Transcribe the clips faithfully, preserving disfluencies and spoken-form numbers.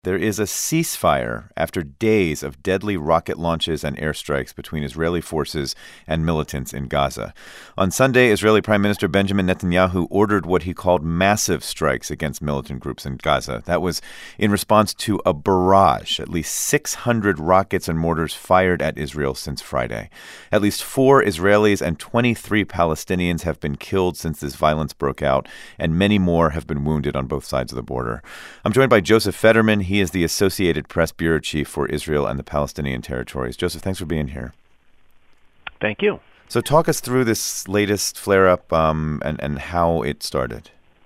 There is a ceasefire after days of deadly rocket launches and airstrikes between Israeli forces and militants in Gaza. On Sunday, Israeli Prime Minister Benjamin Netanyahu ordered what he called massive strikes against militant groups in Gaza. That was in response to a barrage, at least six hundred rockets and mortars fired at Israel since Friday. At least four Israelis and twenty-three Palestinians have been killed since this violence broke out, and many more have been wounded on both sides of the border. I'm joined by Joseph Federman. He is the Associated Press bureau chief for Israel and the Palestinian territories. Joseph, thanks for being here. Thank you. So talk us through this latest flare-up um, and, and how it started.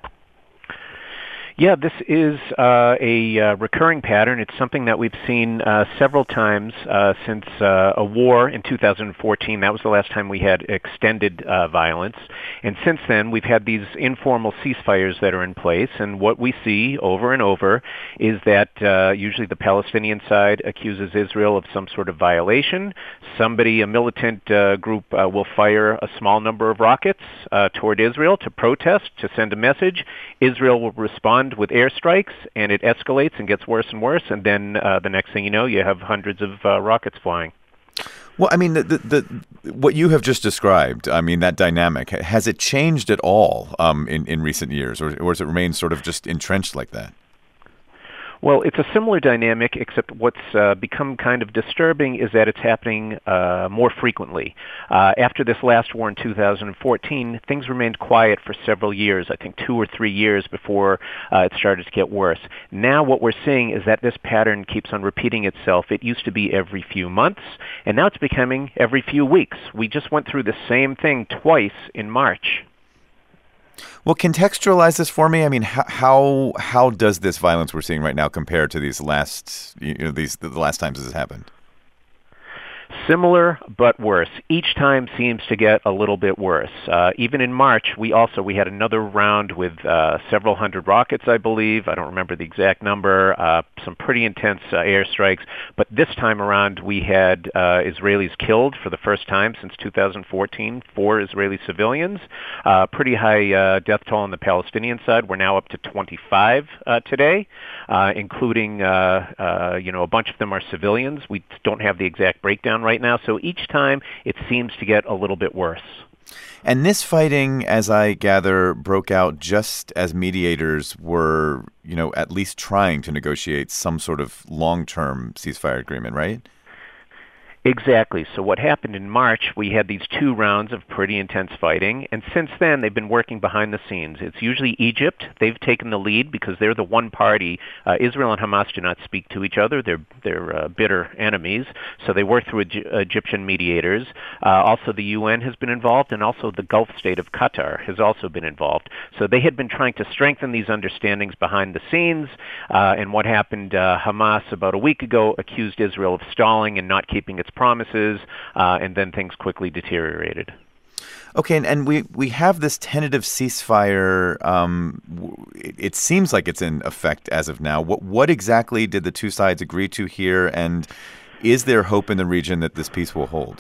Yeah, this is uh, a uh, recurring pattern. It's something that we've seen uh, several times uh, since uh, a war in two thousand fourteen. That was the last time we had extended uh, violence. And since then, we've had these informal ceasefires that are in place. And what we see over and over is that uh, usually the Palestinian side accuses Israel of some sort of violation. Somebody, a militant uh, group, uh, will fire a small number of rockets uh, toward Israel to protest, to send a message. Israel will respond with airstrikes, and it escalates and gets worse and worse, and then uh, the next thing you know, you have hundreds of uh, rockets flying. Well, I mean, the, the, the, what you have just described, I mean, that dynamic, has it changed at all um, in, in recent years, or, or has it remained sort of just entrenched like that? Well, it's a similar dynamic, except what's uh, become kind of disturbing is that it's happening uh, more frequently. Uh, after this last war in two thousand fourteen, things remained quiet for several years, I think two or three years before uh, it started to get worse. Now what we're seeing is that this pattern keeps on repeating itself. It used to be every few months, and now it's becoming every few weeks. We just went through the same thing twice in March. Well, contextualize this for me. I mean, how how, how does this violence we're seeing right now compare to these last, you know, these the last times this has happened? Similar but worse. Each time seems to get a little bit worse. Uh, even in March, we also we had another round with uh, several hundred rockets, I believe. I don't remember the exact number. Uh, some pretty intense uh, airstrikes. But this time around, we had uh, Israelis killed for the first time since two thousand fourteen. Four Israeli civilians. Uh, pretty high uh, death toll on the Palestinian side. We're now up to twenty-five uh, today, uh, including uh, uh, you know a bunch of them are civilians. We don't have the exact breakdown right now, so each time it seems to get a little bit worse. And this fighting, as I gather, broke out just as mediators were, you know, at least trying to negotiate some sort of long-term ceasefire agreement, right? Exactly. So what happened in March, we had these two rounds of pretty intense fighting, and since then they've been working behind the scenes. It's usually Egypt. They've taken the lead because they're the one party. Uh, Israel and Hamas do not speak to each other. They're they're uh, bitter enemies, so they work through Egy- Egyptian mediators. Uh, also, the U N has been involved, and also the Gulf state of Qatar has also been involved. So they had been trying to strengthen these understandings behind the scenes, uh, and what happened, uh, Hamas about a week ago accused Israel of stalling and not keeping its promises, uh, and then things quickly deteriorated. Okay, and, and we, we have this tentative ceasefire. Um, it, it seems like it's in effect as of now. What what exactly did the two sides agree to here, and is there hope in the region that this peace will hold?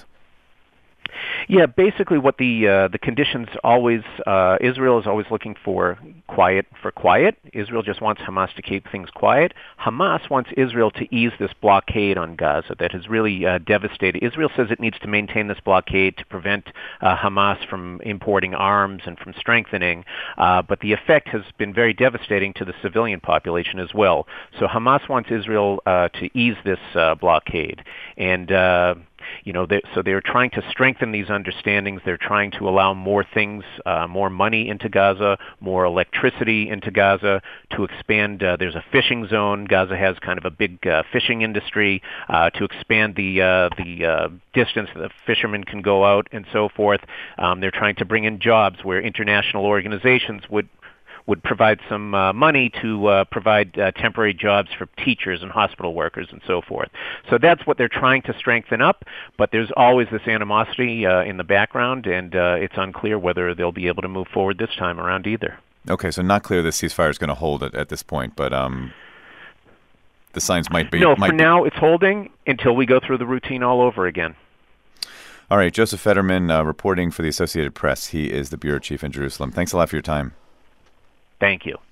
Yeah, basically what the uh, the conditions always, uh, Israel is always looking for quiet for quiet. Israel just wants Hamas to keep things quiet. Hamas wants Israel to ease this blockade on Gaza that has really uh, devastated. Israel says it needs to maintain this blockade to prevent uh, Hamas from importing arms and from strengthening, uh, but the effect has been very devastating to the civilian population as well. So Hamas wants Israel uh, to ease this uh, blockade, and uh, You know, they, so they're trying to strengthen these understandings. They're trying to allow more things, uh, more money into Gaza, more electricity into Gaza, to expand. Uh, there's a fishing zone. Gaza has kind of a big uh, fishing industry, uh, to expand the uh, the uh, distance that the fishermen can go out and so forth. Um, they're trying to bring in jobs where international organizations would would provide some uh, money to uh, provide uh, temporary jobs for teachers and hospital workers and so forth. So that's what they're trying to strengthen up, but there's always this animosity uh, in the background, and uh, it's unclear whether they'll be able to move forward this time around either. Okay, so not clear this ceasefire is going to hold at, at this point, but um, the signs might be... No, might for be... now it's holding until we go through the routine all over again. All right, Joseph Federman, uh, reporting for the Associated Press. He is the bureau chief in Jerusalem. Thanks a lot for your time. Thank you.